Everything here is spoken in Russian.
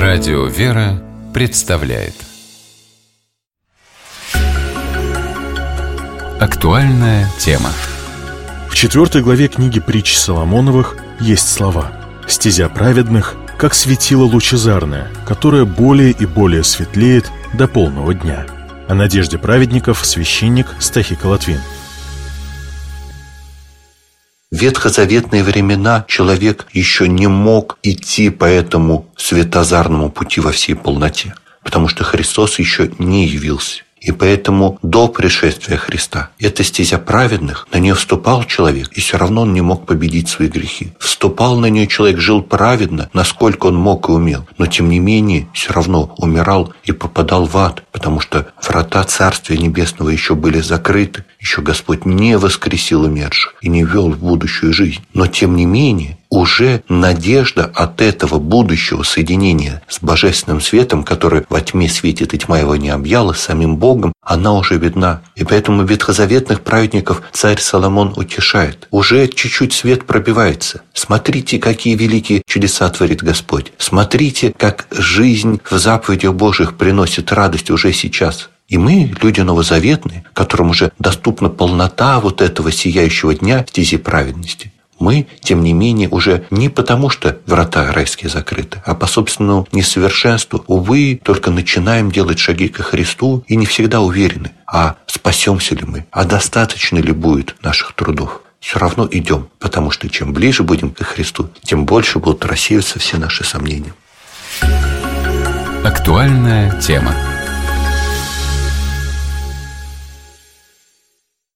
Радио «Вера» представляет актуальная тема. В 4 главе книги Притч Соломоновых есть слова: «Стезя праведных, как светило лучезарное, которое более и более светлеет до полного дня». О надежде праведников священник Стахий Колотвин. В ветхозаветные времена человек еще не мог идти по этому светозарному пути во всей полноте, потому что Христос еще не явился. И поэтому до пришествия Христа эта стезя праведных, на нее вступал человек, и все равно он не мог победить свои грехи. Вступал на нее человек, жил праведно, насколько он мог и умел, но тем не менее все равно умирал и попадал в ад, потому что врата Царствия Небесного еще были закрыты, еще Господь не воскресил умерших и не ввел в будущую жизнь. Но тем не менее уже надежда от этого будущего соединения с божественным светом, который во тьме светит и тьма его не объяла, самим Богом, она уже видна. И поэтому ветхозаветных праведников царь Соломон утешает. Уже чуть-чуть свет пробивается. Смотрите, какие великие чудеса творит Господь. Смотрите, как жизнь в заповедях Божьих приносит радость уже сейчас. И мы, люди новозаветные, которым уже доступна полнота вот этого сияющего дня стези праведности, мы, тем не менее, уже не потому, что врата райские закрыты, а по собственному несовершенству, увы, только начинаем делать шаги ко Христу и не всегда уверены, а спасемся ли мы, а достаточно ли будет наших трудов. Все равно идем, потому что чем ближе будем к Христу, тем больше будут рассеиваться все наши сомнения. Актуальная тема.